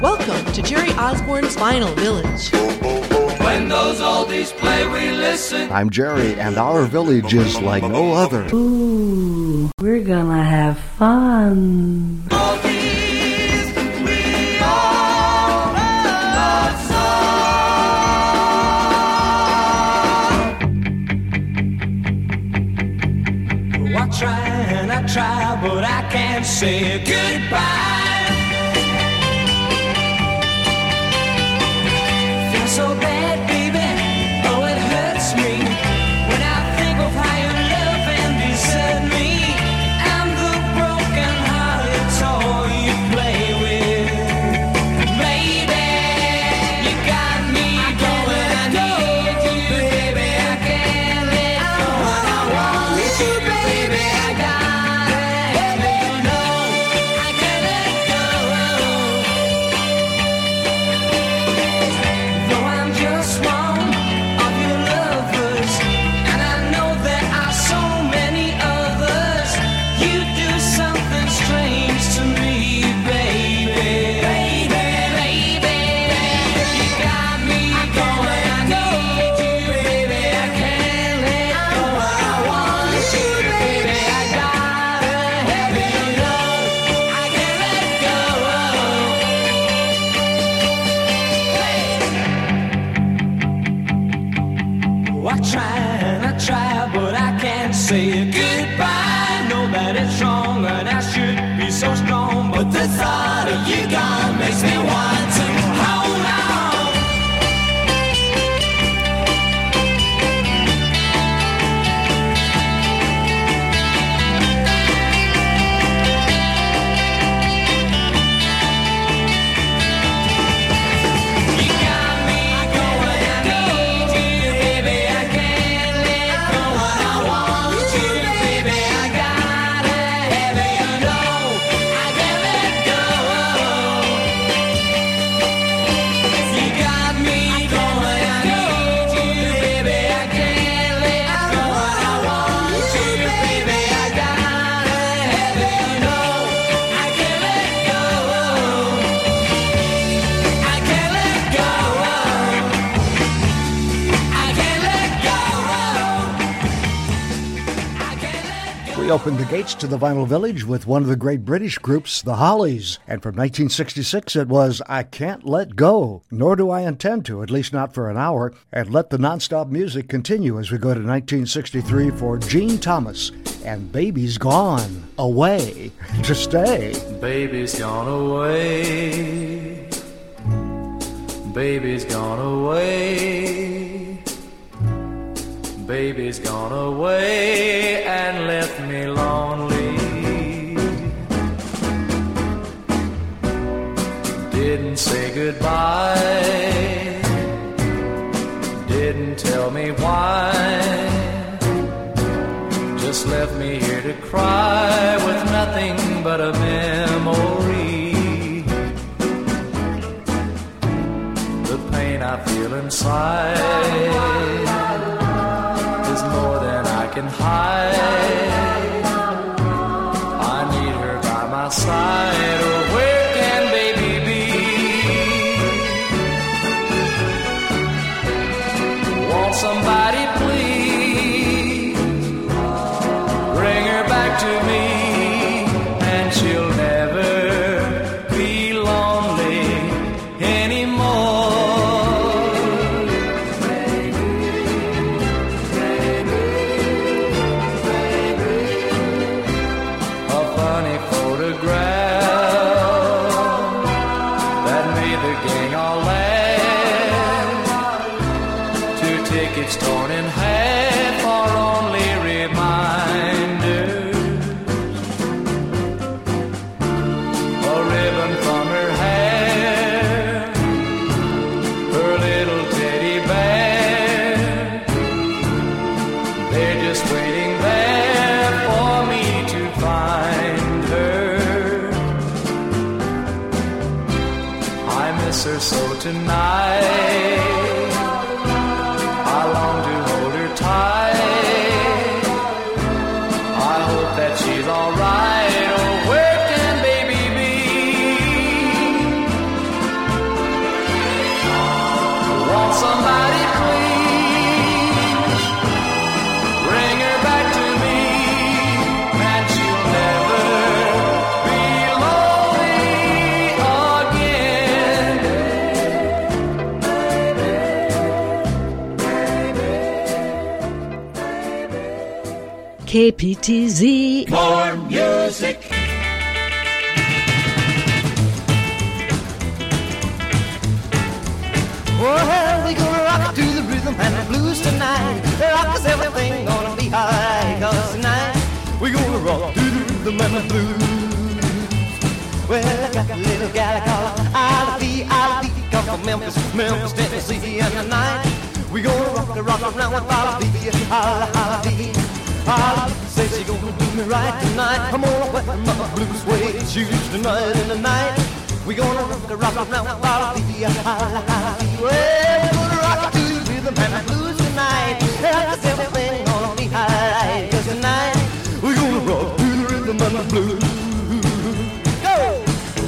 Welcome to Jerry Osborne's Vinyl Village. When those oldies play, we listen. I'm Jerry, and our village is like no other. Ooh, we're gonna have fun. Oldies, we all love song. I try and I try, but I can't say goodbye. So bad, baby, oh it hurts me when I think of how you love and desert me. I'm the broken-hearted toy you play with, baby. You got me going, I need you, baby. I can't let go, and I want you, baby. I gotta have you know I can't let go. Just one of your lovers, and I know there are so many others. You do something strange to me, baby. Baby, you got me going. I need you, baby. I can't let go. I want you, baby. I gotta have you know I can't let go. I try, but I can't say goodbye. Know that it's wrong and I should be so strong, but the thought of you gone makes me want to hold on. You got me going, I need you, baby. I can't let go, and I want you, baby. I gotta have you know I can't let go. You got me going, I need you, baby. I can't let go, and I want you, baby. I gotta have you know I can't let go. I can't let go. I can't let go. I can't let go. We opened the gates to the Vinyl Village with one of the great British groups, the Hollies. And from 1966, it was I Can't Let Go, nor do I intend to, at least not for an hour, and let the nonstop music continue as we go to 1963 for Gene Thomas and Baby's Gone, Away to Stay. Baby's gone away. Baby's gone away. Baby's gone away and left me lonely. Didn't say goodbye. Didn't tell me why. Just left me here to cry with nothing but a memory. The pain I feel inside is more than I can hide. I need her by my side. Oh, where can baby be? Won't somebody please bring her back to me, and she'll never be lonely anymore. A funny photograph that made the gang all laugh. 2 tickets torn in half are only reminders. A ribbon from her hair, her little teddy bear. They're just waiting there for me to find her. I miss her so tonight. I long to hold her tight. I hope that she's alright. Oh, where can baby be? KPTZ. More music. Well, we gonna rock to the rhythm and the blues tonight. Rock us everything gonna be alright. 'Cause tonight we gonna rock to the rhythm and the blues. Well, I got a little gal I call her Ivy, come from Memphis, Tennessee. And tonight we gonna rock around with Ivy, Ivy. Say she gonna do me right tonight. I'm gonna wear my blue suede shoes tonight. And tonight we gonna rock around with Ivy, Well, we're gonna rock to the rhythm and the blues tonight. Cause everything gonna be alright. 'Cause tonight we're gonna rock to the rhythm and the blues. Go!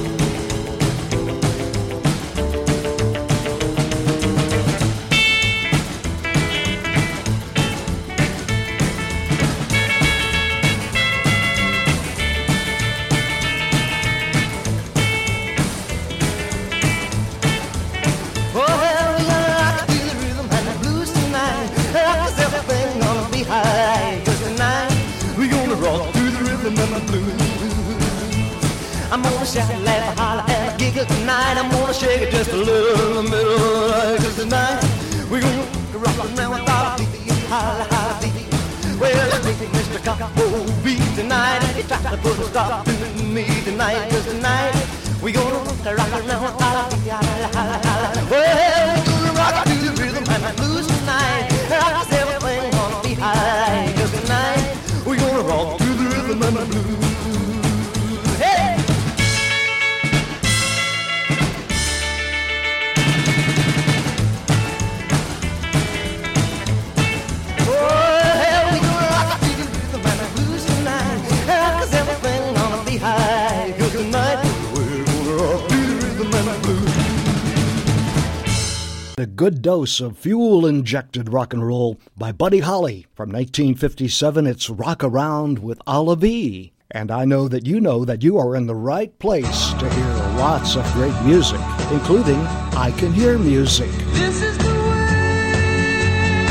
I'm gonna shout, laugh, holler, and giggle tonight. I'm gonna shake it just a little in the middle of the night. 'Cause tonight we're gonna rock around with our baby, holla, holla, baby. Well, let's take Mr. Cowboy beat tonight, and he tried to put a stop to me tonight. 'Cause tonight we're gonna rock around with our baby, holla, holla, holla. Well, we're gonna rock to the rhythm and the blues tonight. 'Cause everything gonna be alright. 'Cause tonight we're gonna rock to the rhythm and the blues. Hey! A good dose of fuel-injected rock and roll by Buddy Holly. From 1957, it's Rock Around with Olive E. And I know that you are in the right place to hear lots of great music, including I Can Hear Music. This is the way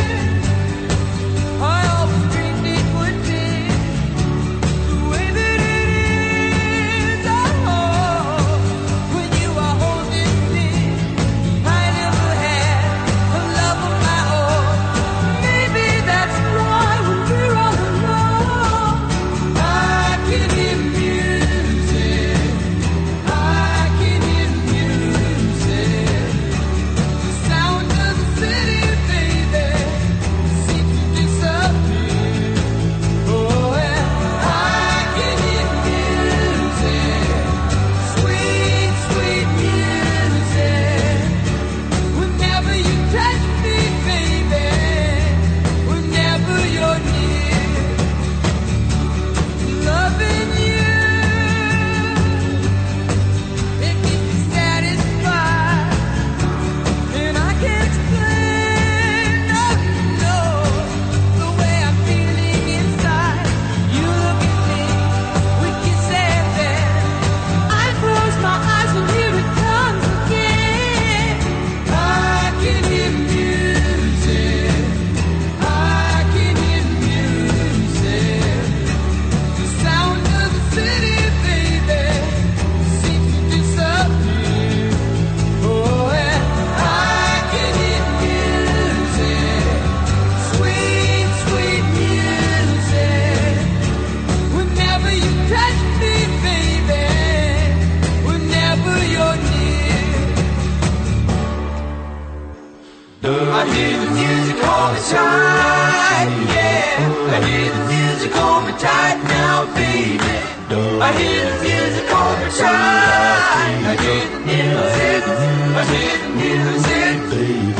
I always dreamed it would be. The way that it is, oh, when you are holding me. I never had a love of my own. Maybe that's why when we're all alone, I can hear music. I can hear music. The sound of the city, baby, seems to disappear. Oh, and I can hear music. Sweet, sweet music. Whenever you touch me, baby, whenever you're near, loving you, it keeps me satisfied, and I can't explain, no, the way I'm feeling inside. You look at me, we kiss and then I close my eyes and here it comes again. I can hear music. I can hear music. The sound of the city, baby, seems to disappear. Oh, and I can hear music. Sweet, sweet music. Whenever you touch me, baby, whenever you're near. I hear the music all the time, yeah. I hear the music all the time now, baby. I hear the music all the time. I hear the music. I hear the music, baby.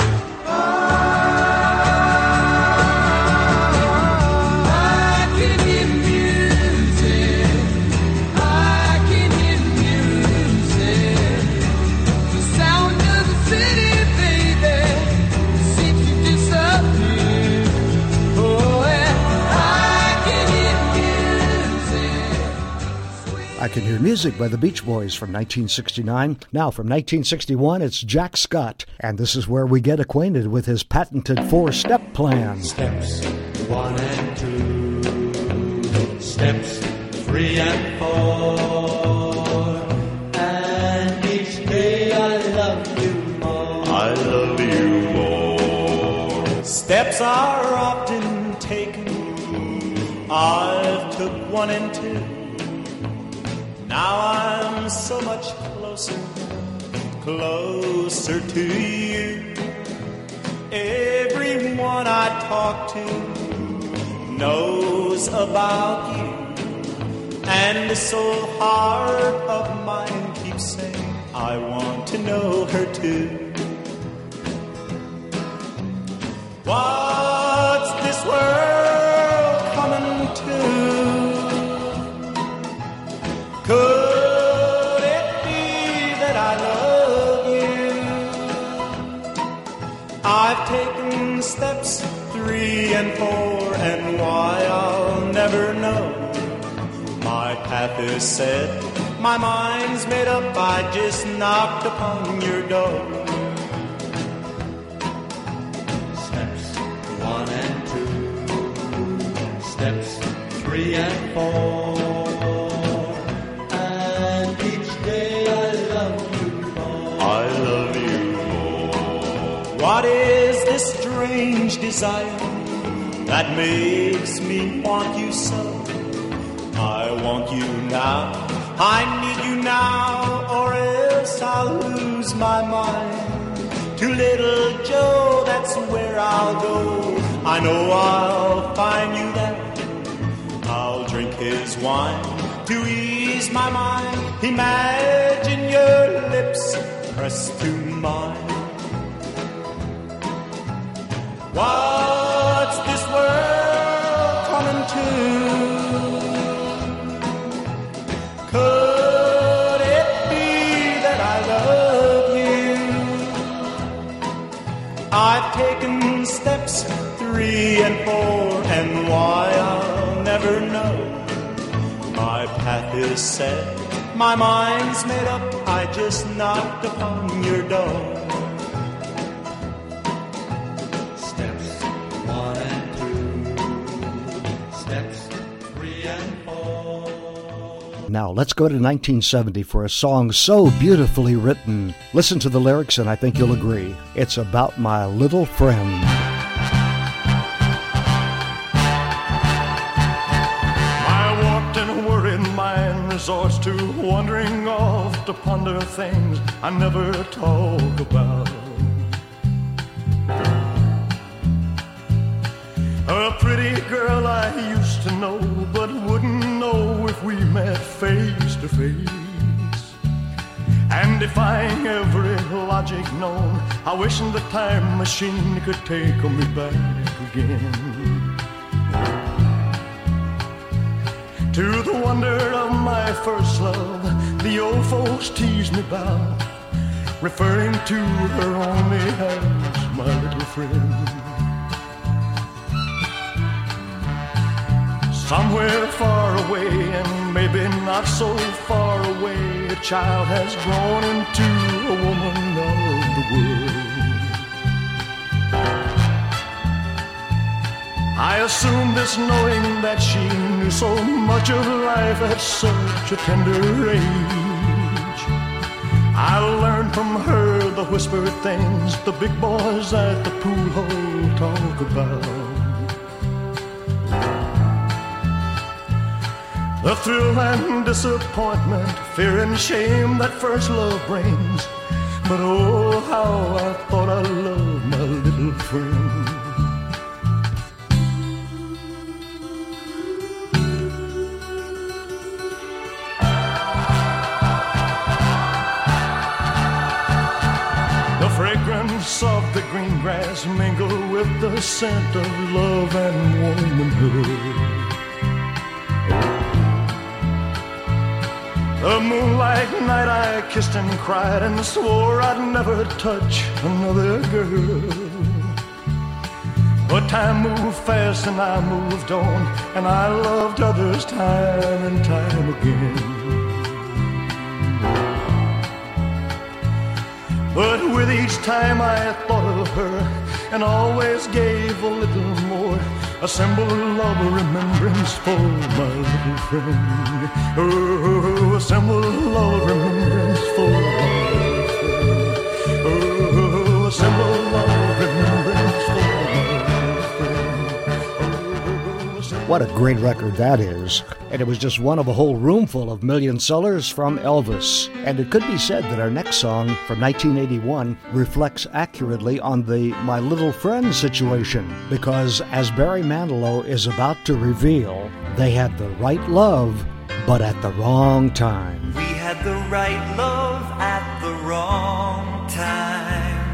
I can hear music. I can hear music. The sound of the city, baby, seems to disappear. Oh, and I can hear music. I Can Hear Music by the Beach Boys from 1969. Now, from 1961, it's Jack Scott, and this is where we get acquainted with his patented 4-step plan. Steps 1 and 2. Steps 3 and 4, and each day I love you more. I love you more. Steps are often taken. I've took 1 and 2. Now I'm so much closer, closer to you. Everyone I talk to knows about you, and this old heart of mine keeps saying, I want to know her too. What's this world coming to? Could it be that I love you? I've taken steps 3 and 4, and why I'll never know. My path is set, my mind's made up, I just knocked upon your door. Steps 1 and 2, steps 3 and 4, and each day I love you more. I love you more. What is this strange desire that makes me want you so? I want you now, I need you now, or else I'll lose my mind. To Little Joe, that's where I'll go. I know I'll find you there. I'll drink his wine to ease my mind. Imagine your lips pressed to mine. What's this world coming to? Could it be that I love you? I've taken steps 3 and 4, and why I'll never know. My path is set, my mind's made up, I just knocked upon your door. Steps 1 and 2, steps 3 and 4. Now, let's go to 1970 for a song so beautifully written. Listen to the lyrics and I think you'll agree. It's about my little friend. My warped and worried mind resorts to wandering off to ponder things I never talk about. A pretty girl I used to know, but wouldn't know if we met face to face. And defying every logic known, I wish the time machine could take me back again. To the wonder of my first love, the old folks tease me about, referring to her only as my little friend. Somewhere far away, and maybe not so far away, a child has grown into a woman of the world. I assumed this knowing that she knew so much of life at such a tender age. I learned from her the whispered things the big boys at the pool hall talk about. The thrill and disappointment, fear and shame that first love brings. But oh, how I thought I loved my little friend. The fragrance of the green grass mingle with the scent of love and womanhood. The moonlight night I kissed and cried and swore I'd never touch another girl. But time moved fast and I moved on, and I loved others time and time again. But with each time I thought of her and always gave a little more, a symbol of remembrance for my little friend. Oh, a symbol of remembrance for my little friend. Oh, a symbol of remembrance for my little friend. Oh, a symbol. What a great record that is. And it was just one of a whole room full of million sellers from Elvis. And it could be said that our next song from 1981 reflects accurately on the My Little Friend situation, because as Barry Manilow is about to reveal, they had the right love, but at the wrong time. We had the right love at the wrong time.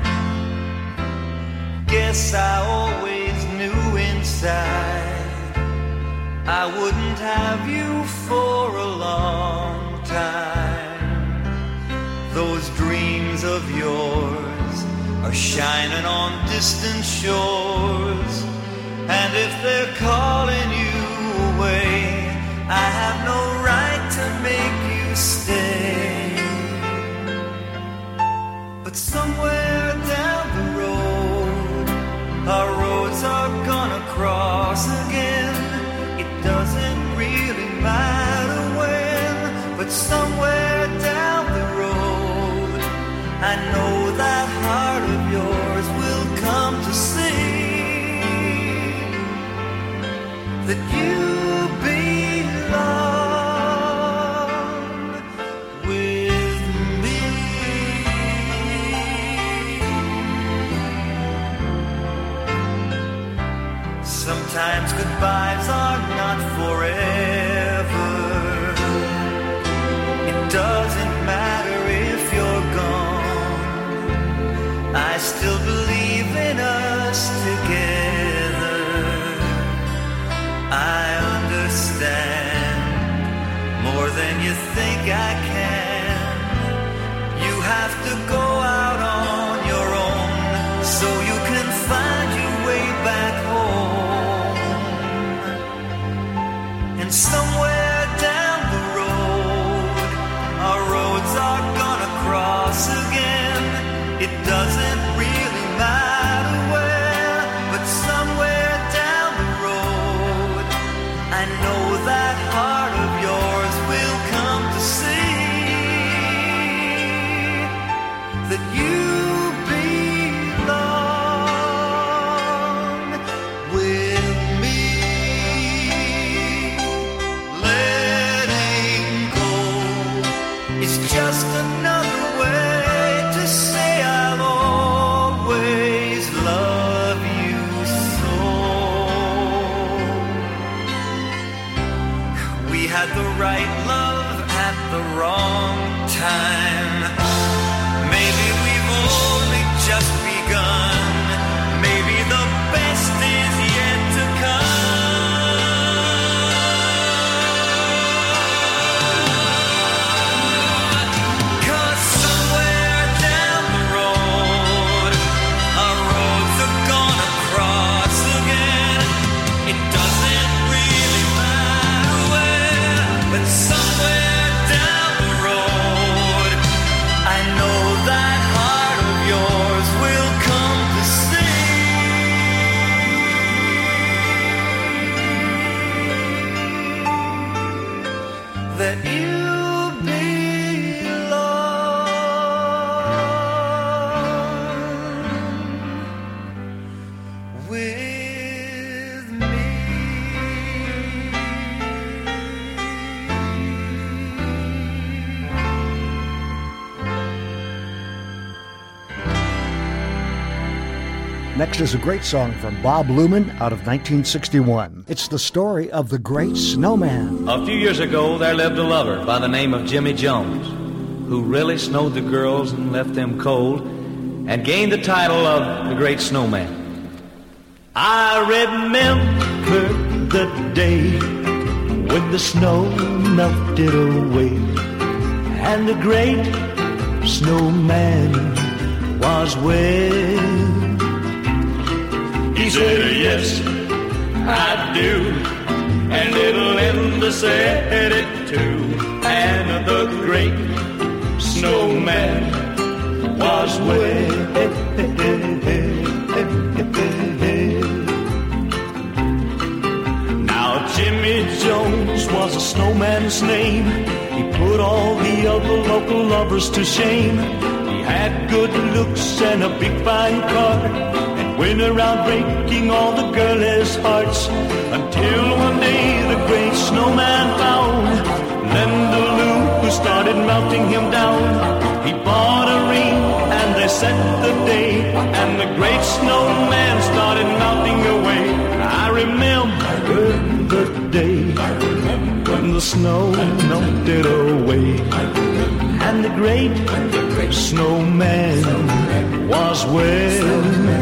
Guess I always knew inside I wouldn't have you for a long time. Those dreams of yours are shining on distant shores, and if they're calling you away, I have no right to make you stay. But somewhere down the road, our roads are gonna cross again. Doesn't really matter when, but somewhere down the road, I know that heart of yours will come to see that you belong with me. Sometimes goodbyes are not forever. It doesn't matter if you're gone. I still believe in us together. I understand more than you think I can. You have to go out on your own so you can find your way back home. And somewhere down the road, our roads are gonna cross again. It doesn't really matter where, but somewhere down the road, I know that heart of yours will come to see that you belong with me. It's just another way to say I'll always love you so. We had the right love at the wrong time. Maybe we've only just begun. Maybe the best is yet to come. That you belong with me. Next is a great song from Bob Luman out of 1961. It's the story of the Great Snowman. A few years ago, there lived a lover by the name of Jimmy Jones, who really snowed the girls and left them cold, and gained the title of the Great Snowman. I remember the day when the snow melted away, and the great snowman was well. He said, yes, I do, and little Linda said it too, and the great snowman was well. was a snowman's name. He put all the other local lovers to shame. He had good looks and a big fine car, and went around breaking all the girlies' hearts, until one day the great snowman found Linda Lou, who started melting him down. He bought a ring and they set the day, and the great snowman started melting away. I remember the day when the snow melted away, and the great snowman was well.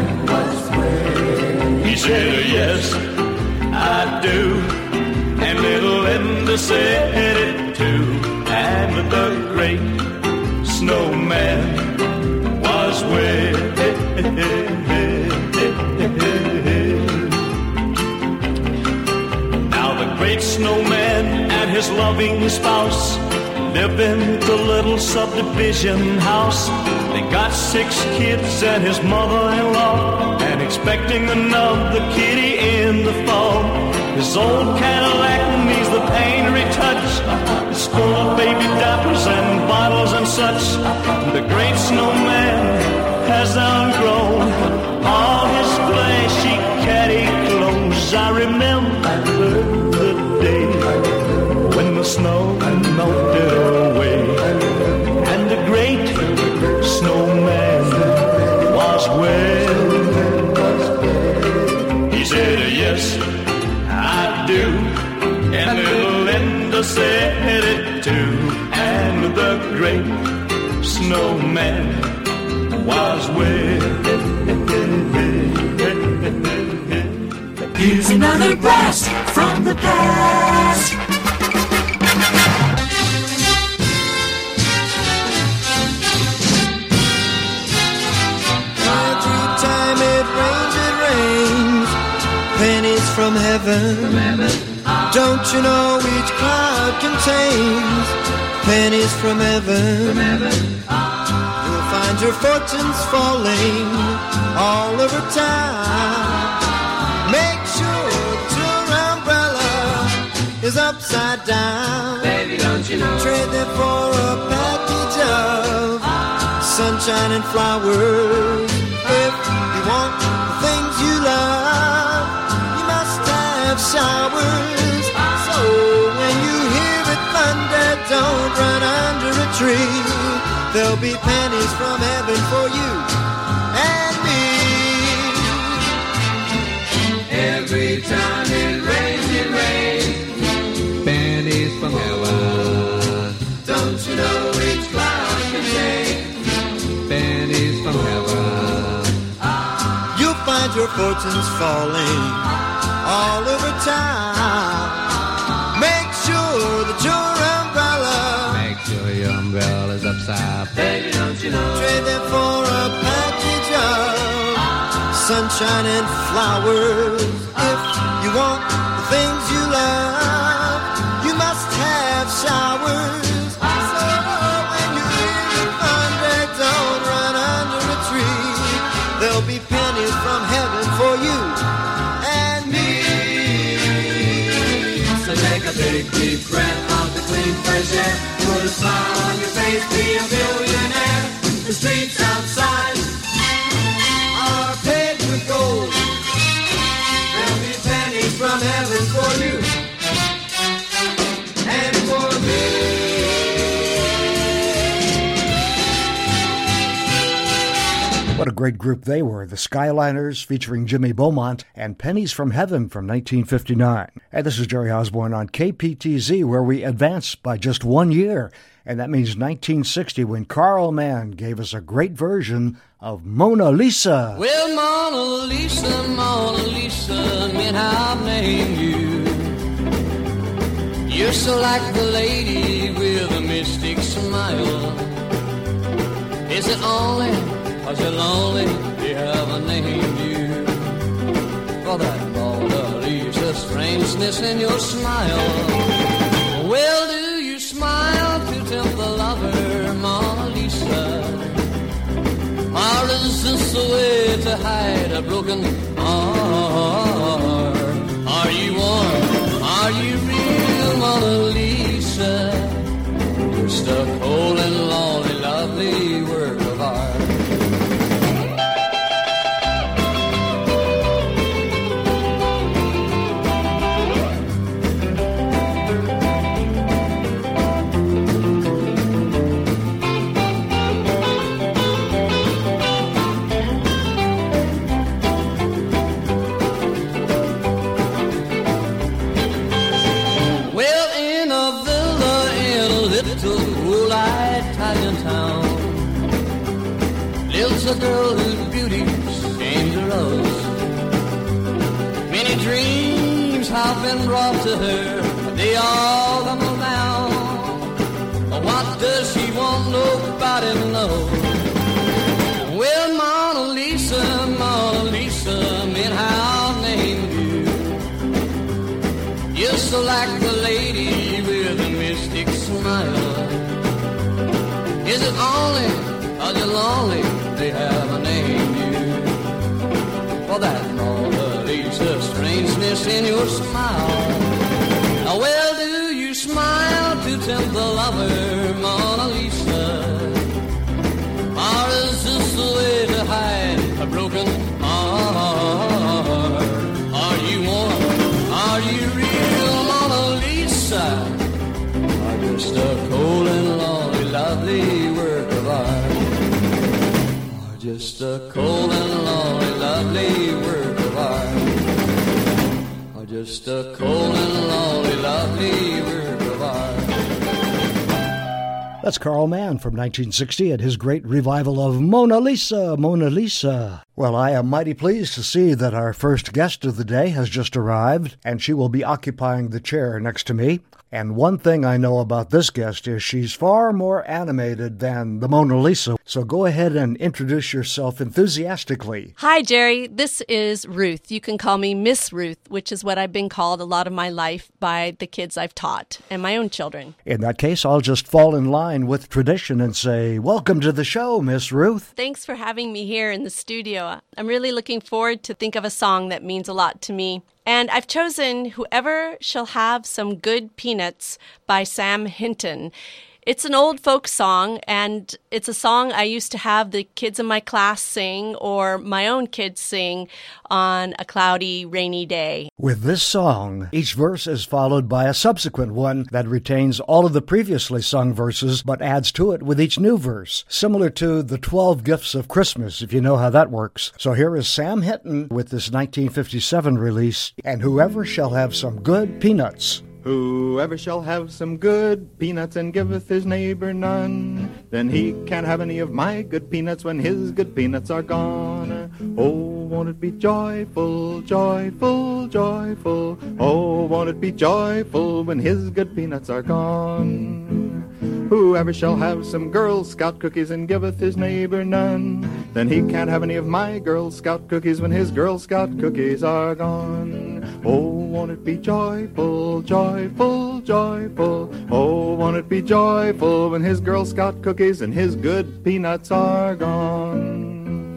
He said, yes, I do, and little Linda said it too, and the great snowman was well. Now the great snowman and his loving spouse live in the little subdivision house. They got 6 kids and his mother-in-law, and expecting another kitty in the fall. His old Cadillac needs the painterly touch. It's full of baby diapers and bottles and such. The great snowman has outgrown all his flashy caddy clothes. I remember the day when the snow melted away, and the great snowman was well. He said, yes, I do, and little Linda said it too, and the great snowman was well. Here's another blast from the past. Every time it rains, pennies from heaven. Don't you know each cloud contains pennies from heaven? You'll find your fortunes falling all over town. Make sure that your umbrella is upside down. Baby, don't you know? Trade them for a package of sunshine and flowers. If you want the things you love, you must have showers. So when you hear it thunder, don't run under a tree. There'll be pennies from heaven for you and me. Every time it rains, pennies from heaven. don't you know each cloud contains Pennies from heaven. You'll find your fortunes falling all over town. Make sure that your umbrella, Make sure your umbrella's upside. Baby, don't you know? trade them for a package of sunshine and flowers. If you want the things you love, you must have showers. So when you hear the thunder, don't run under a tree. There'll be pennies from heaven for you and me. So take a big deep breath of the clean fresh air. Put a smile on your face, be a billionaire. The streets outside are paved with gold. There'll be pennies from heaven for you and for me. What a great group they were, the Skyliners, featuring Jimmy Beaumont, and Pennies from Heaven from 1959. And this is Jerry Osborne on KPTZ, where we advance by just 1 year. And that means 1960, when Carl Mann gave us a great version of Mona Lisa. Well, Mona Lisa, meant I've named you. You're so like the lady with a mystic smile. Is it only 'cause you're lonely you haven't named you? For that Mona Lisa strangeness in your smile. Well, do you smile to tempt the lover, Mona Lisa? Or is this a way to hide a broken heart? Are you warm? Are you real, Mona just a cold and lonely, lovely work of art. A girl whose beauty seems a rose. Many dreams have been brought to her, but they all tumble down. But what does she want? Nobody knows. Well, Mona Lisa, man, how named you? You're so like the lady with a mystic smile. Is it only, are you lonely? They haven't named you for that Mona Lisa strangeness in your smile. Now, well, do you smile to tempt the lover, Mona Lisa? Or is this the way to hide a broken heart? Are you warm? Are you real, Mona Lisa? Or just a cold and lonely, lovely work of art? Just a cold and lonely, lovely work of art. Or just a cold and lonely, lovely work of art. That's Carl Mann from 1960 and his great revival of Mona Lisa, Mona Lisa. Well, I am mighty pleased to see that our first guest of the day has just arrived, and she will be occupying the chair next to me. And one thing I know about this guest is she's far more animated than the Mona Lisa. So go ahead and introduce yourself enthusiastically. Hi, Jerry. This is Ruth. You can call me Miss Ruth, which is what I've been called a lot of my life by the kids I've taught and my own children. In that case, I'll just fall in line with tradition and say, welcome to the show, Miss Ruth. Thanks for having me here in the studio. I'm really looking forward to think of a song that means a lot to me. And I've chosen Whoever Shall Have Some Good Peanuts by Sam Hinton. It's an old folk song, and it's a song I used to have the kids in my class sing or my own kids sing on a cloudy, rainy day. With this song, each verse is followed by a subsequent one that retains all of the previously sung verses but adds to it with each new verse, similar to the 12 Gifts of Christmas, if you know how that works. So here is Sam Hinton with this 1957 release, and Whoever Shall Have Some Good Peanuts. Whoever shall have some good peanuts and giveth his neighbor none, then he can't have any of my good peanuts when his good peanuts are gone. Oh, won't it be joyful, joyful, joyful? Oh, won't it be joyful when his good peanuts are gone? Whoever shall have some Girl Scout cookies and giveth his neighbor none, then he can't have any of my Girl Scout cookies when his Girl Scout cookies are gone. Oh, won't it be joyful, joyful, joyful? Oh, won't it be joyful when his Girl Scout cookies and his good peanuts are gone?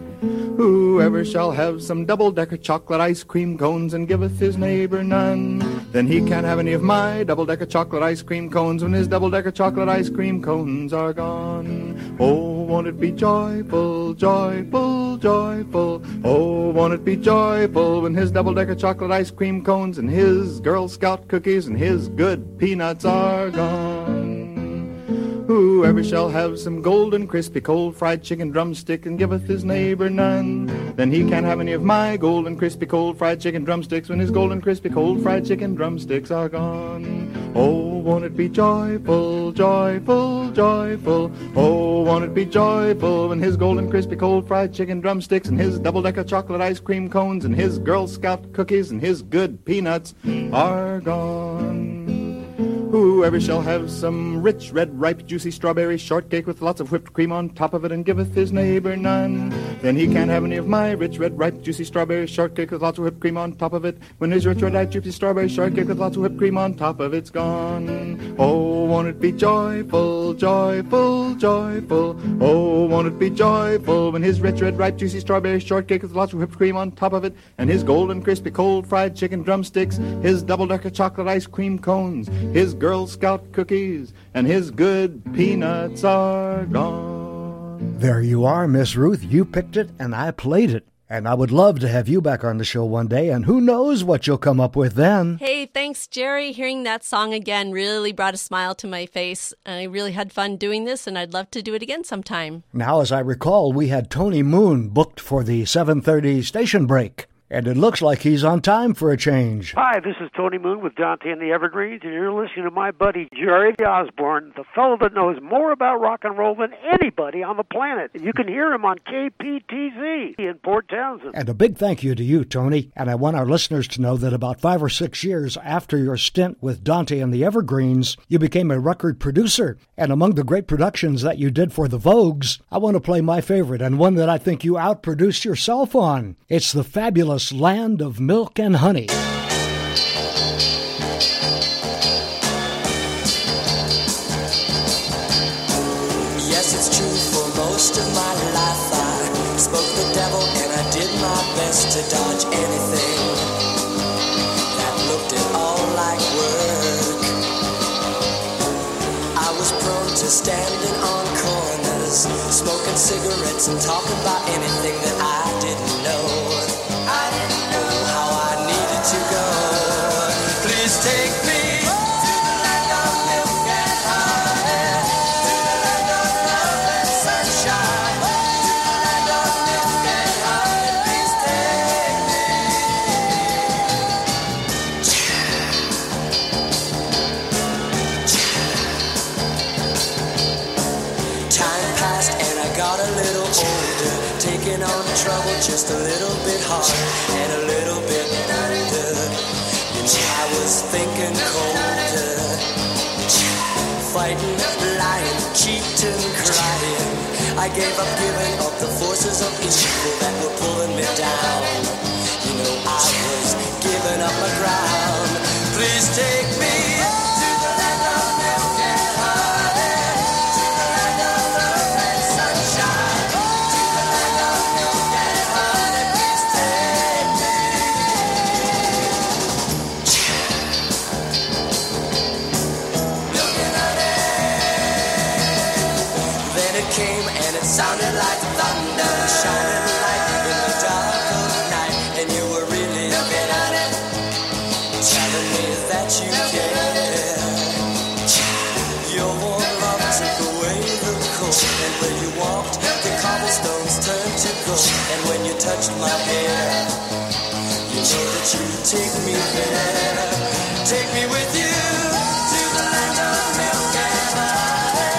Whoever shall have some double-decker chocolate ice cream cones and giveth his neighbor none, then he can't have any of my double-decker chocolate ice cream cones when his double-decker chocolate ice cream cones are gone. Oh, won't it be joyful, joyful, joyful? Oh, won't it be joyful when his double-decker chocolate ice cream cones and his Girl Scout cookies and his good peanuts are gone? Whoever shall have some golden crispy cold fried chicken drumstick and giveth his neighbor none, then he can't have any of my golden crispy cold fried chicken drumsticks when his golden crispy cold fried chicken drumsticks are gone. Oh, won't it be joyful, joyful, joyful? Oh, won't it be joyful when his golden crispy cold fried chicken drumsticks and his double-decker chocolate ice cream cones and his Girl Scout cookies and his good peanuts are gone? Whoever shall have some rich, red, ripe, juicy strawberry shortcake with lots of whipped cream on top of it and giveth his neighbor none, then he can't have any of my rich, red, ripe, juicy strawberry shortcake with lots of whipped cream on top of it. When his rich, red, ripe, juicy strawberry shortcake with lots of whipped cream on top of it's gone. Oh, won't it be joyful, joyful, joyful? Oh, won't it be joyful when his rich, red, ripe, juicy strawberry shortcake with lots of whipped cream on top of it, and his golden, crispy, cold fried chicken drumsticks, his double-decker chocolate ice cream cones, his Girl Scout cookies, and his good peanuts are gone. There you are, Miss Ruth. You picked it, and I played it. And I would love to have you back on the show one day, and who knows what you'll come up with then. Hey, thanks, Jerry. Hearing that song again really brought a smile to my face. I really had fun doing this, and I'd love to do it again sometime. Now, as I recall, we had Tony Moon booked for the 7:30 station break. And it looks like he's on time for a change. Hi, this is Tony Moon with Dante and the Evergreens, and you're listening to my buddy Jerry Osborne, the fellow that knows more about rock and roll than anybody on the planet. You can hear him on KPTZ in Port Townsend. And a big thank you to you, Tony. And I want our listeners to know that about 5 or 6 years after your stint with Dante and the Evergreens, you became a record producer. And among the great productions that you did for the Vogues, I want to play my favorite, and one that I think you outproduced yourself on. It's the fabulous Land of Milk and Honey. Yes, it's true, for most of my life I spoke the devil and I did my best to dodge anything that looked at all like work. I was prone to standing on corners, smoking cigarettes and talking about anything that I didn't know. To go, please take me to the land of milk and honey, to the land of love and sunshine, to the land of milk and honey, please take me. Time passed and I got a little older, taking on trouble just a little bit harder and a little bit I was thinking colder, fighting, lying, cheating, crying. I gave up giving up the forces of evil that were pulling me down. You know I was giving up my ground. Please take me to the land of milk and honey, to the land of love and sunshine, to the land of milk and honey. Please take me. Came and it sounded like thunder, shining light in the dark of night, and you were really looking at it, telling me that you care. Your warm love took away the cold, and when you walked, the cobblestones turned to gold, and when you touched my hair, you know that you'd take me there, take me with you to the land of milk and honey.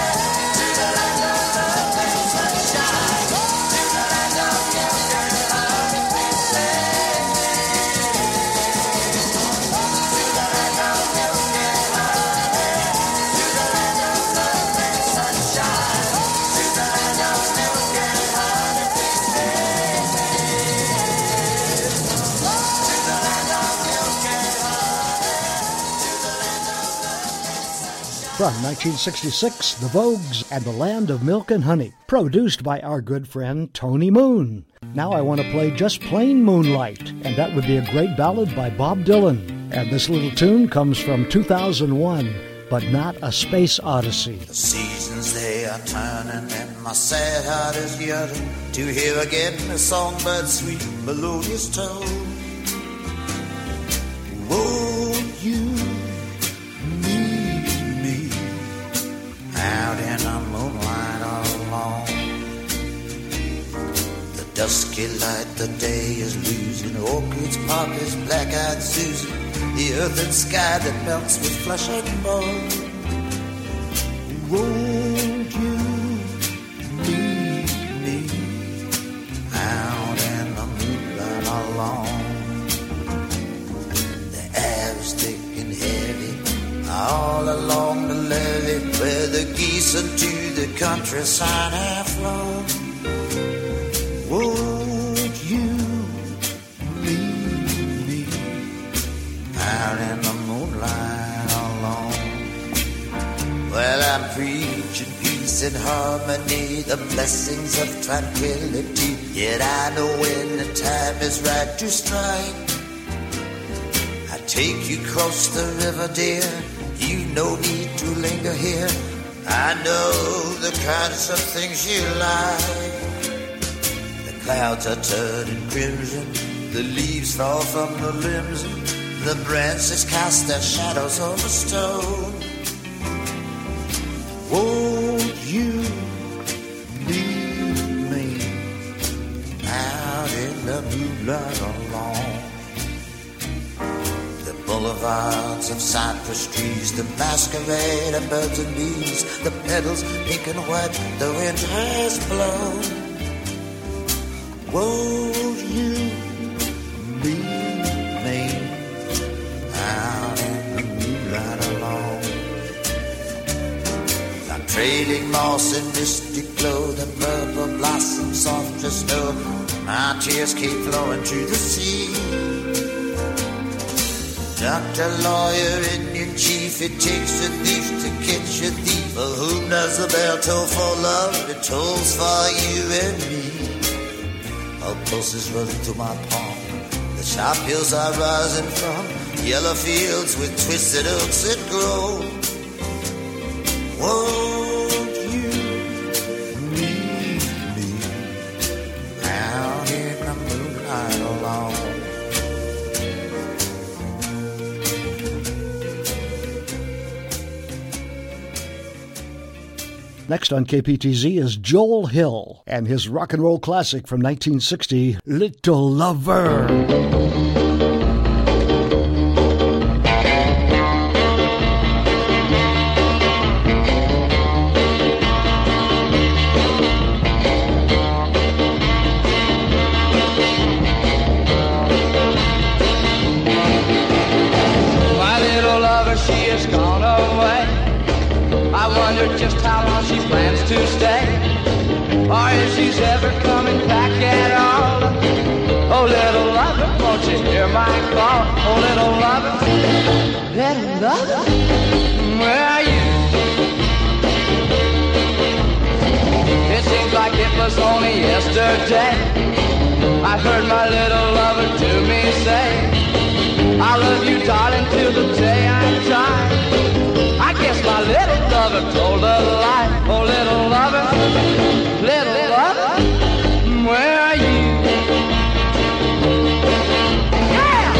From 1966, The Vogues and the Land of Milk and Honey, produced by our good friend Tony Moon. Now I want to play Just Plain Moonlight, and that would be a great ballad by Bob Dylan. And this little tune comes from 2001, but not a space odyssey. The seasons they are turning, and my sad heart is yearning to hear again the songbird's sweet melodious tone. Won't you meet me out in the moonlight all alone? The dusky light, the day is losing, orchids, poppies, black-eyed Susan, the earth and sky that melts with flesh and bone. Won't you meet me out in the moonlight all alone? The air is thick and heavy all along the levee where the geese into the countryside have flown. Won't peace and harmony, the blessings of tranquility. Yet I know when the time is right to strike. I take you across the river, dear. You've no need to linger here. I know the kinds of things you like. The clouds are turning crimson, the leaves fall from the limbs, the branches cast their shadows on the stone. Won't you leave me out in the moonlight alone? The boulevards of cypress trees, the masquerade of birds and bees, the petals pink and white, the wind has blown. Won't you leave me out in the moonlight alone? I'm trading moss and misty glow, the purple blossoms soft as snow. My tears keep flowing to the sea. Doctor, lawyer, Indian chief, it takes a thief to catch a thief. For whom does the bell toll for love? It tolls for you and me. Our pulses running through my palm. The sharp hills are rising from yellow fields with twisted oaks that grow. Won't you leave me out in the moonlight alone? Next on KPTZ is Joel Hill and his rock and roll classic from 1960, Little Lover. Just how long she plans to stay, or if she's ever coming back at all. Oh, little lover, won't you hear my call? Oh, little lover, where are you? It seems like it was only yesterday I heard my little lover to me say, I love you, darling, till the day I die. I guess my little lover told a lie. Oh, little lover, where are you? Yeah!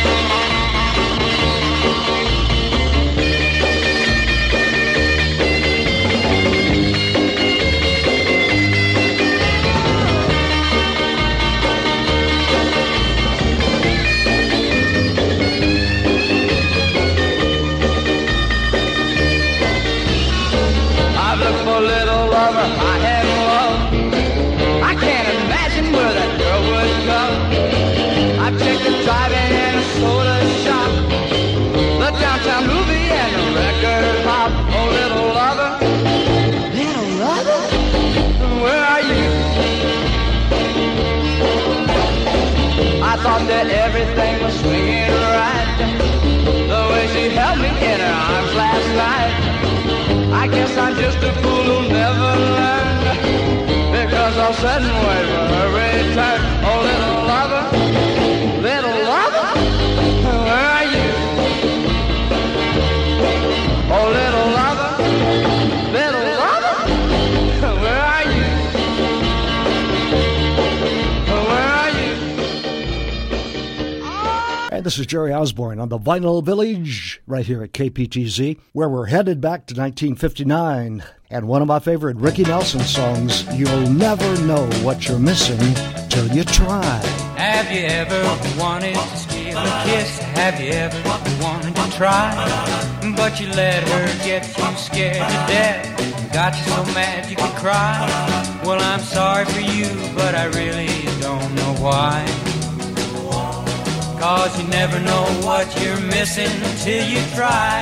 For little lover I had loved, I can't imagine where that girl would go. I've checked the drive-in and a soda shop, the downtown movie and a record pop. Oh, little lover, where are you? I thought that everything was swinging right, the way she held me in her arms last night. I guess I'm just a fool who'll never learn, because I'll sit and wait for her return. Oh, little lover, where are you? Oh, little lover, where are you? Where are you? And this is Jerry Osborne on the Vinyl Village, right here at KPTZ, where we're headed back to 1959. And one of my favorite Ricky Nelson songs, You'll Never Know What You're Missing Till You Try. Have you ever wanted to steal a kiss? Have you ever wanted to try? But you let her get you scared to death, got you so mad you could cry. Well, I'm sorry for you, but I really don't know why. 'Cause you never know what you're missing till you try,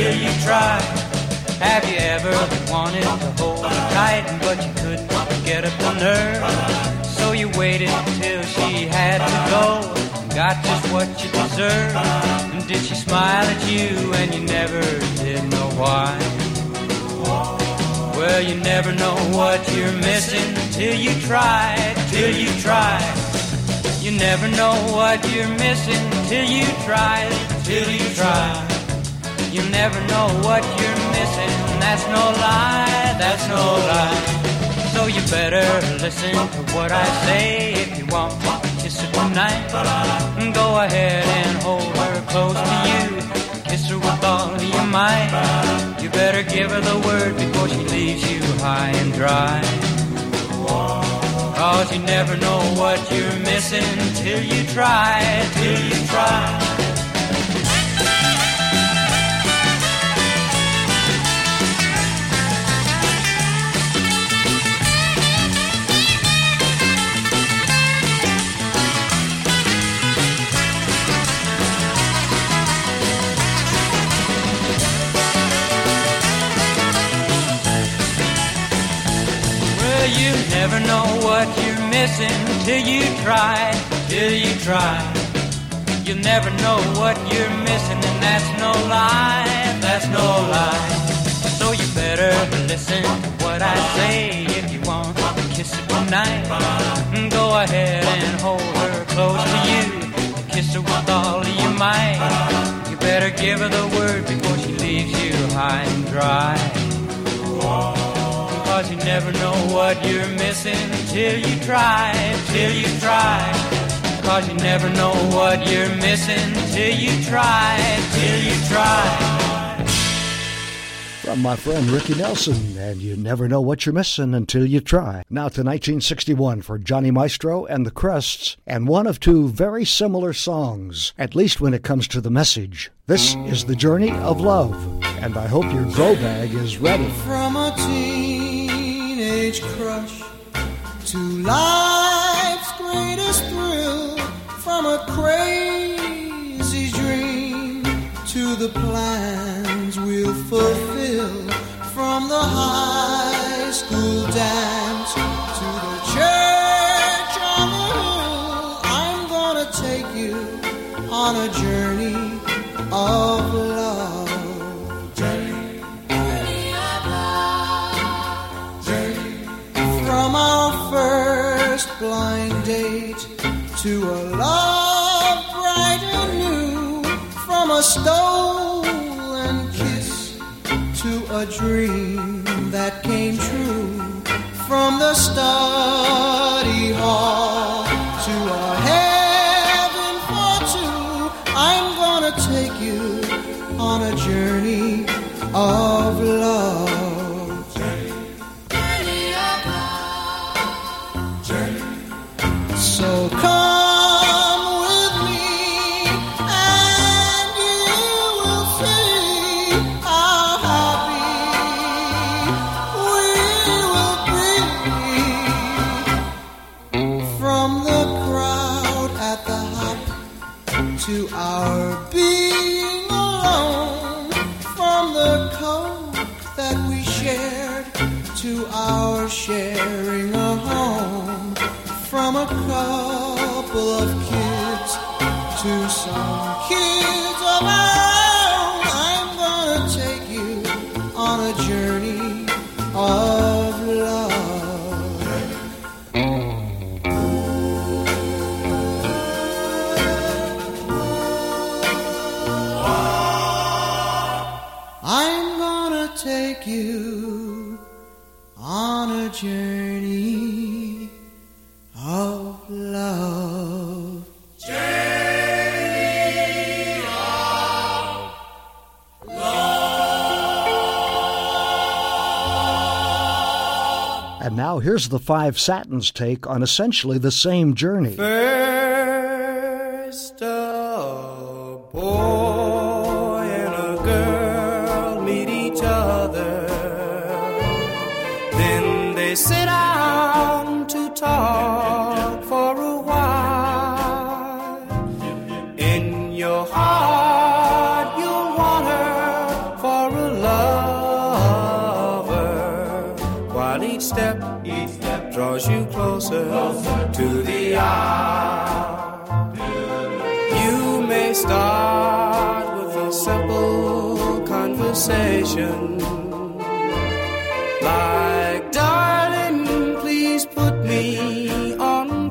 Have you ever wanted to hold her tight, but you couldn't get up the nerve? So you waited till she had to go, got just what you deserve. And did she smile at you and you never did know why? Well, you never know what you're missing till you try, till you try. You never know what you're missing till you try, till you try. You never know what you're missing, that's no lie, that's no lie. So you better listen to what I say. If you want to kiss her tonight, go ahead and hold her close to you. Kiss her with all of your might. You better give her the word before she leaves you high and dry. 'Cause you never know what you're missing till you try, till you try. You never know what you're missing till you try, till you try. You'll never know what you're missing, and that's no lie, that's no lie. So you better listen to what I say. If you want to kiss her tonight, go ahead and hold her close to you. Kiss her with all of your might. You better give her the word before she leaves you high and dry. 'Cause you never know what you're missing till you try, till you try. 'Cause you never know what you're missing till you try, till you try. From my friend Ricky Nelson, and you never know what you're missing until you try. Now to 1961 for Johnny Maestro and the Crests, and one of two very similar songs, at least when it comes to the message. This is The Journey of Love, and I hope your go bag is ready. From a teenage crush to life's greatest thrill, from a crazy dream to the plans we'll fulfill, from the high school dance to the church on the hill. I'm gonna take you on a journey of love. From our first blind date to a love bright and new, from a stolen kiss to a dream that came true, from the study hall to a heaven for two. I'm gonna take you on a journey of love. So come with me and you will see how happy we will be. From the crowd at the hop to our being alone, from the coke that we shared to our sharing a home, from a couple of kids to some kids of our own. I'm gonna take you on a journey of love. I'm gonna take you on a journey of love. Journey of love. And now here's the Five Satins take on essentially the same journey. First, a boy and a girl meet each other. Then they sit down to talk for a while. In your heart, you'll want her for a lover, while each step draws you closer to the hour. You may start with a simple conversation, like, darling, please put me on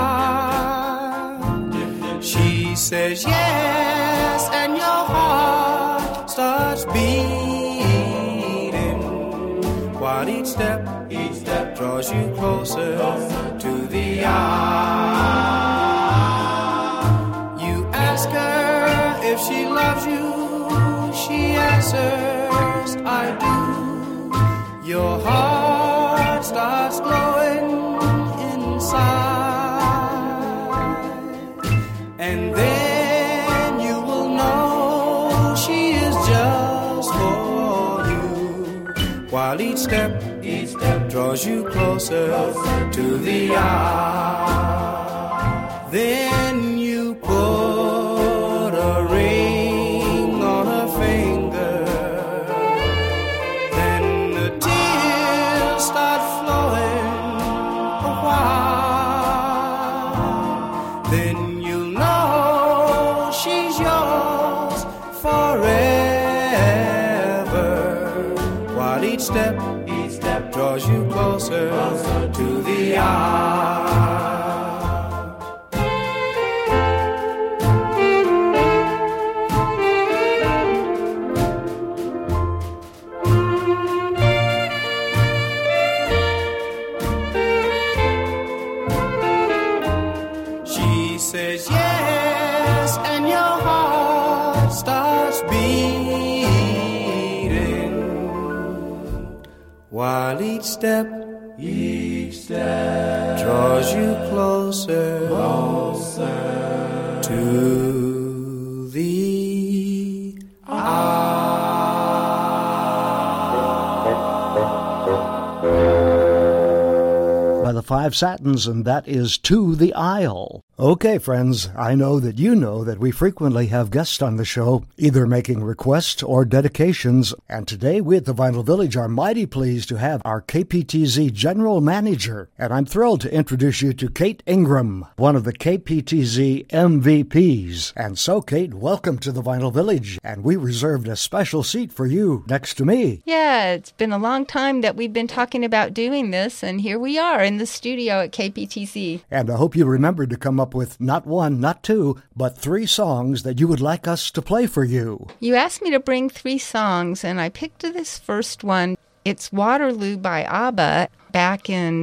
trial. She says yes, and your heart starts beating, while each step draws you closer to the eye. You ask her if she loves you, she answers, I do. Your heart starts glowing inside, and then you will know she is just for you, while each step draws you closer to the eye. Then you put a ring on her finger, then the tears start flowing a while. Then you'll know she's yours forever, while each step draws you closer to the eye. She says yes, and your heart starts beating, while each step draws you closer to the By the Five Satins, and that is To the Isle. Okay, friends, I know that we frequently have guests on the show, either making requests or dedications, and today we at the Vinyl Village are mighty pleased to have our KPTZ General Manager, and I'm thrilled to introduce you to Kate Ingram, one of the KPTZ MVPs. And so, Kate, welcome to the Vinyl Village, and we reserved a special seat for you next to me. Yeah, it's been a long time that we've been talking about doing this, and here we are in the studio at KPTZ. And I hope you remember to come up with not one, not two, but 3 songs that you would like us to play for you. You asked me to bring 3 songs, and I picked this first one. It's Waterloo by ABBA back in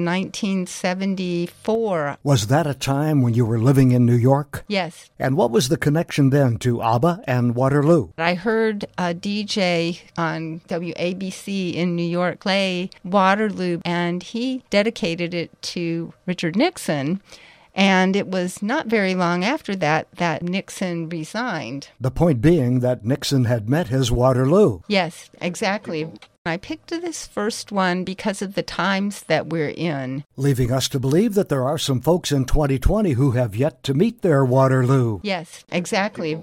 1974. Was that a time when you were living in New York? Yes. And what was the connection then to ABBA and Waterloo? I heard a DJ on WABC in New York play Waterloo, and he dedicated it to Richard Nixon. And it was not very long after that Nixon resigned. The point being that Nixon had met his Waterloo. Yes, exactly. I picked this first one because of the times that we're in. Leaving us to believe that there are some folks in 2020 who have yet to meet their Waterloo. Yes, exactly.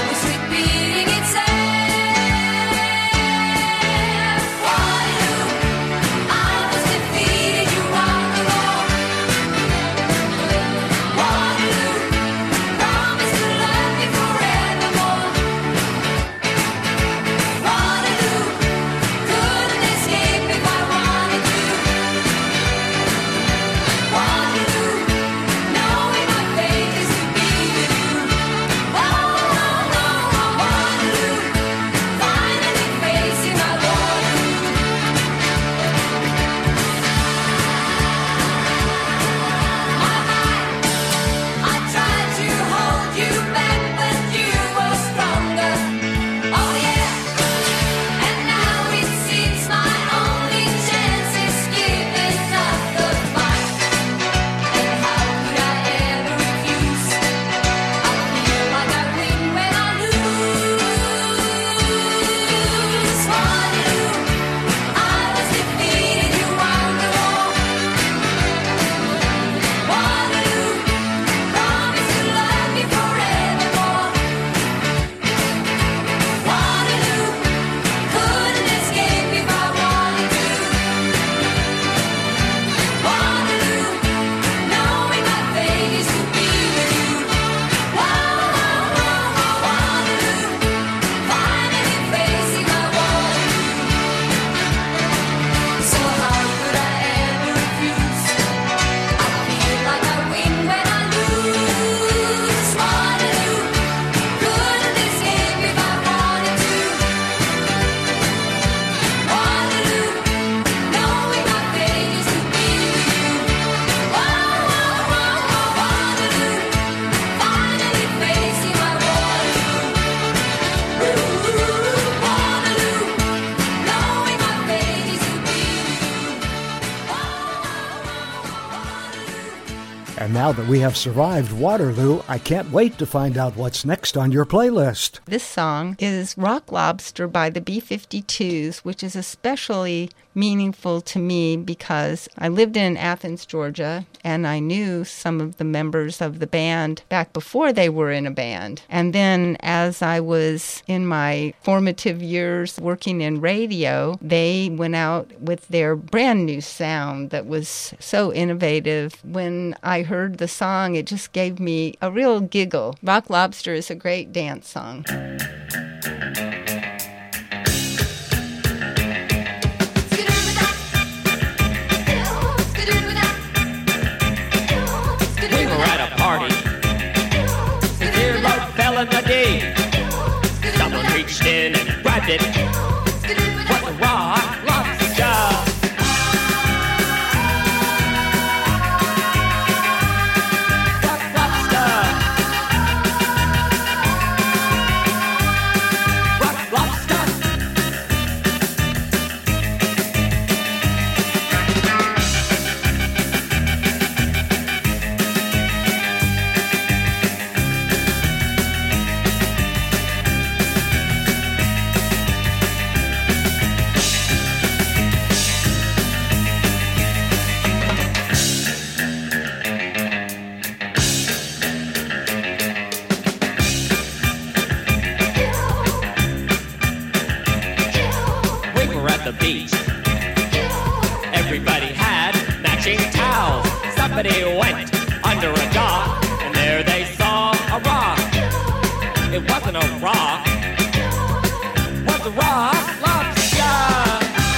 Waterloo, And now that we have survived Waterloo, I can't wait to find out what's next on your playlist. This song is Rock Lobster by the B-52s, which is especially meaningful to me because I lived in Athens, Georgia, and I knew some of the members of the band back before they were in a band. And then as I was in my formative years working in radio, they went out with their brand new sound that was so innovative. When I heard the song, it just gave me a real giggle. Rock Lobster is a great dance song. We were at a party. The dear Lord fell in the day. Someone reached in and grabbed it. Was a rock lobster. Beach. Everybody had matching towels. Somebody went under a dock, and there they saw a rock. It wasn't a rock, it was a rock lobster.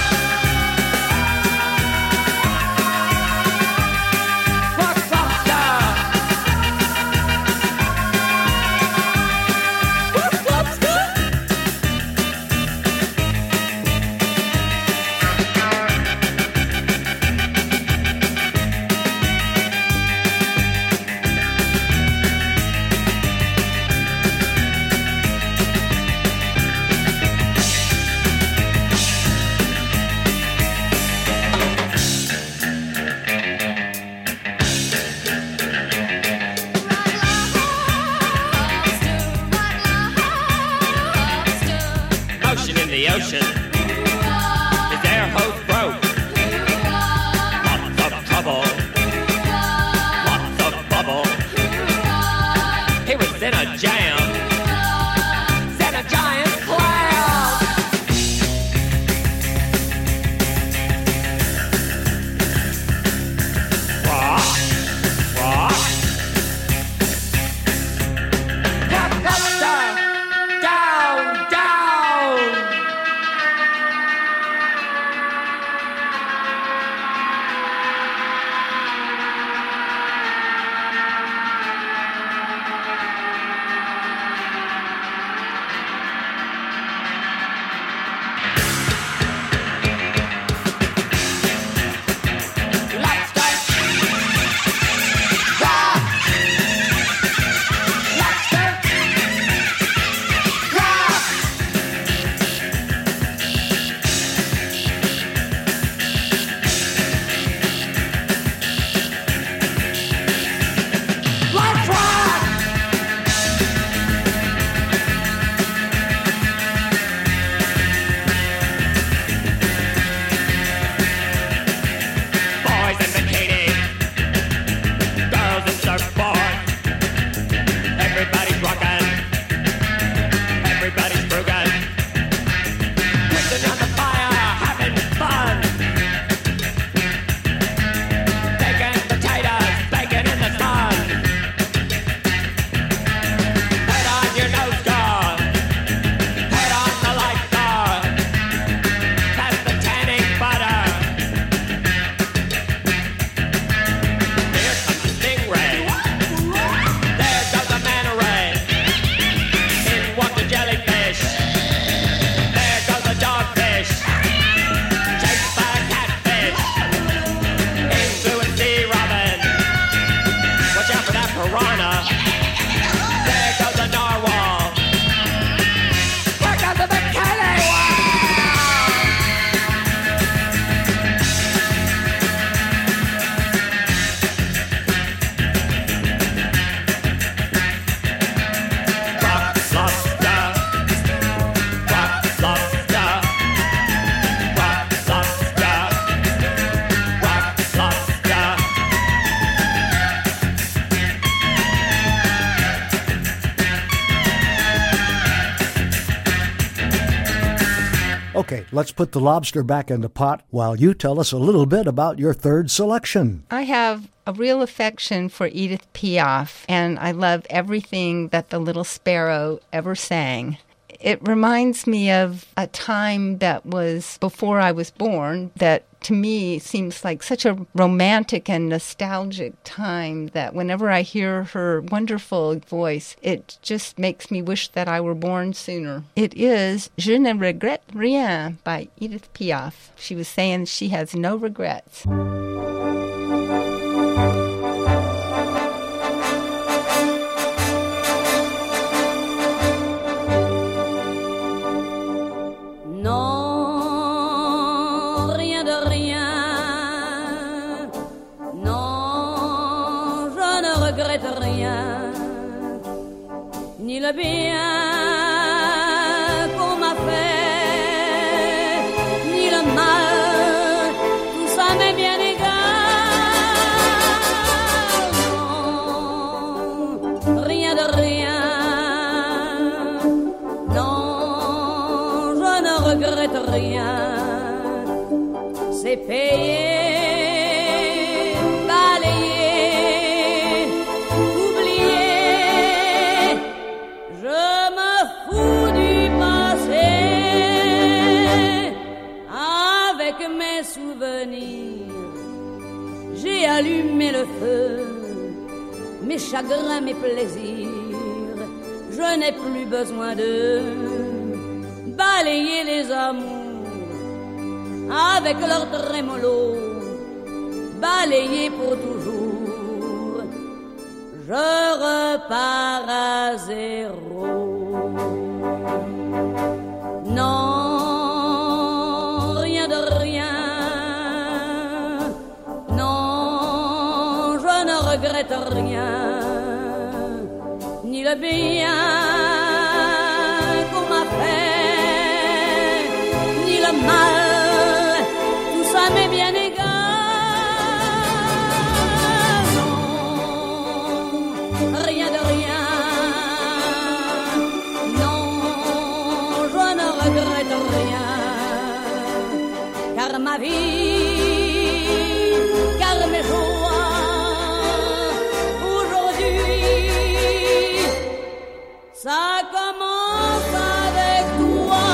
The ocean, his air hose broke. Lots of trouble, lots of bubble. He was in a jam, set a giant cloud. Rock, rock. Rock lobster, down, down. Okay, let's put the lobster back in the pot while you tell us a little bit about your third selection. I have a real affection for Edith Piaf, and I love everything that the Little Sparrow ever sang. It reminds me of a time that was before I was born that to me seems like such a romantic and nostalgic time that whenever I hear her wonderful voice, it just makes me wish that I were born sooner. It is Je ne regrette rien by Edith Piaf. She was saying she has no regrets. Ni le bien qu'on m'a fait, ni le mal, tout ça m'est bien égal. Non, rien de rien. Non, je ne regrette rien. C'est payé. J'ai allumé le feu, mes chagrins, mes plaisirs. Je n'ai plus besoin de balayer les amours avec leur trémolo, balayer pour toujours. Je repars à zéro. Non. Je ne regrette rien, ni le bien qu'on m'a fait, ni le mal, tout ça m'est bien égal. Non, rien de rien. Non, je ne regrette rien, car ma vie, car mes jours, ça commence avec toi.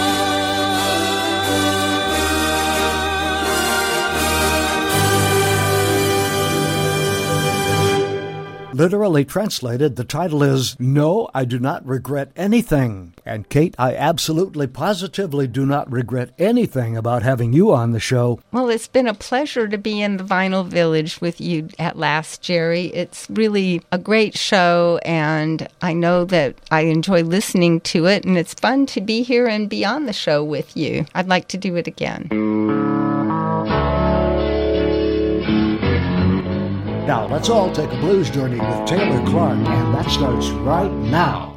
Literally translated, the title is No, I Do Not Regret Anything. And Kate, I absolutely, positively do not regret anything about having you on the show. Well, it's been a pleasure to be in the Vinyl Village with you at last, Jerry. It's really a great show, and I know that I enjoy listening to it, and it's fun to be here and be on the show with you. I'd like to do it again. Now, let's all take a blues journey with Taylor Clark, and that starts right now.